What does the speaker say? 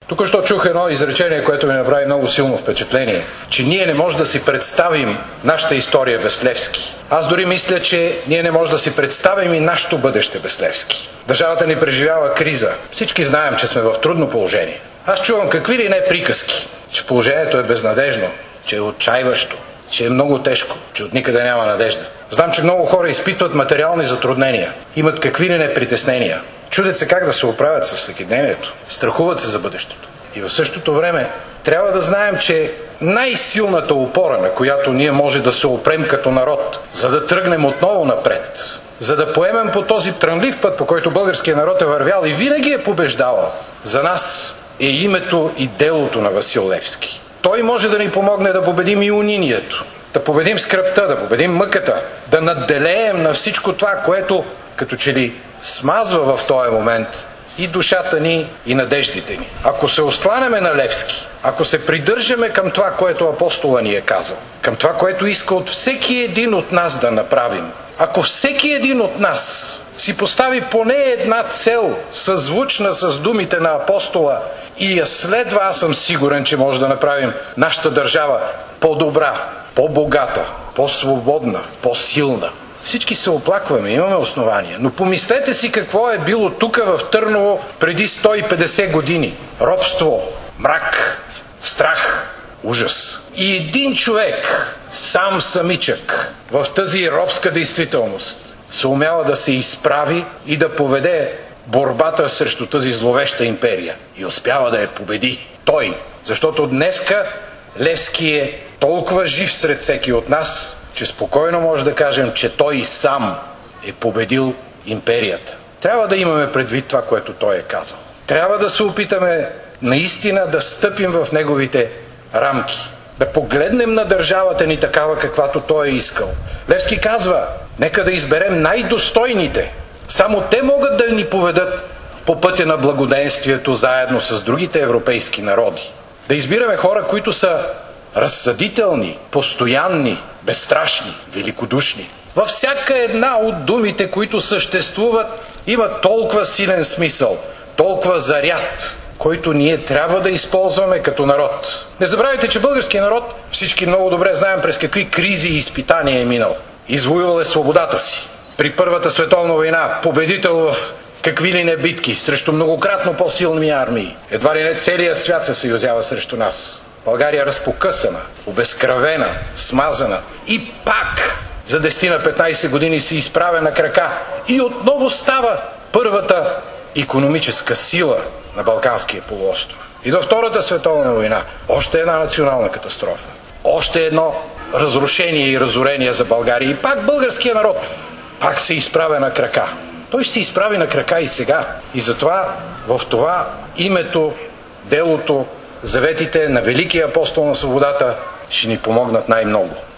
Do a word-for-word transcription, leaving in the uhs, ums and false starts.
Тук що чух едно изречение, което ми направи много силно впечатление, че ние не можем да си представим нашата история без Левски. Аз дори мисля, че ние не можем да си представим и нашето бъдеще без Левски. Държавата ни преживява криза. Всички знаем, че сме в трудно положение. Аз чувам какви ли не приказки, че положението е безнадежно, че е отчаиващо, че е много тежко, че от никъде няма надежда. Знам, че много хора изпитват материални затруднения, имат какви ли не притеснения. Чудят се как да се оправят с всекидневието, страхуват се за бъдещето. И в същото време трябва да знаем, че най-силната опора, на която ние може да се опрем като народ, за да тръгнем отново напред, за да поемем по този трънлив път, по който българският народ е вървял и винаги е побеждавал, за нас е името и делото на Васил Левски. Той може да ни помогне да победим и унинието, да победим скръбта, да победим мъката, да надделеем на всичко това, което като че ли смазва в този момент и душата ни, и надеждите ни. Ако се осланяме на Левски, ако се придържаме към това, което апостола ни е казал, към това, което иска от всеки един от нас да направим, ако всеки един от нас си постави поне една цел, съзвучна с думите на апостола, и я следва, аз съм сигурен, че може да направим нашата държава по-добра, по-богата, по-свободна, по-силна. Всички се оплакваме, имаме основания, но помислете си какво е било тук в Търново преди сто и петдесет години. Робство, мрак, страх, ужас. И един човек, сам самичък, в тази робска действителност, се умява да се изправи и да поведе борбата срещу тази зловеща империя. И успява да я победи. Той. Защото днеска Левски е толкова жив сред всеки от нас, че спокойно може да кажем, че той и сам е победил империята. Трябва да имаме предвид това, което той е казал. Трябва да се опитаме наистина да стъпим в неговите рамки. Да погледнем на държавата ни такава, каквато той е искал. Левски казва, нека да изберем най-достойните. Само те могат да ни поведат по пътя на благоденствието заедно с другите европейски народи. Да избираме хора, които са разсъдителни, постоянни, безстрашни, великодушни. Във всяка една от думите, които съществуват, има толкова силен смисъл, толкова заряд, който ние трябва да използваме като народ. Не забравяйте, че българският народ, всички много добре знаем през какви кризи и изпитания е минал. Извоювал е свободата си. При Първата световна война победител в какви ли не битки срещу многократно по-силни армии. Едва ли не целият свят се съюзява срещу нас. България разпокъсана, обезкръвена, смазана и пак за десет на петнайсет години се изправя на крака и отново става първата икономическа сила на Балканския полуостров. И до Втората световна война още една национална катастрофа, още едно разрушение и разорение за България и пак българския народ пак се изправя на крака. Той ще се изправи на крака и сега. И затова в това името, делото, заветите на Великия апостол на свободата ще ни помогнат най-много.